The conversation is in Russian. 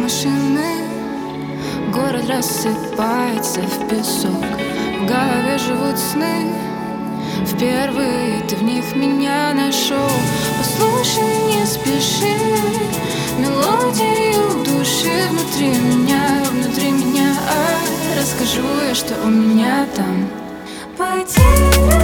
машины, город рассыпается в песок. В голове живут сны, впервые ты в них меня нашел. Послушай, не спеши, мелодию души внутри меня. Расскажу я, что у меня там. Пойди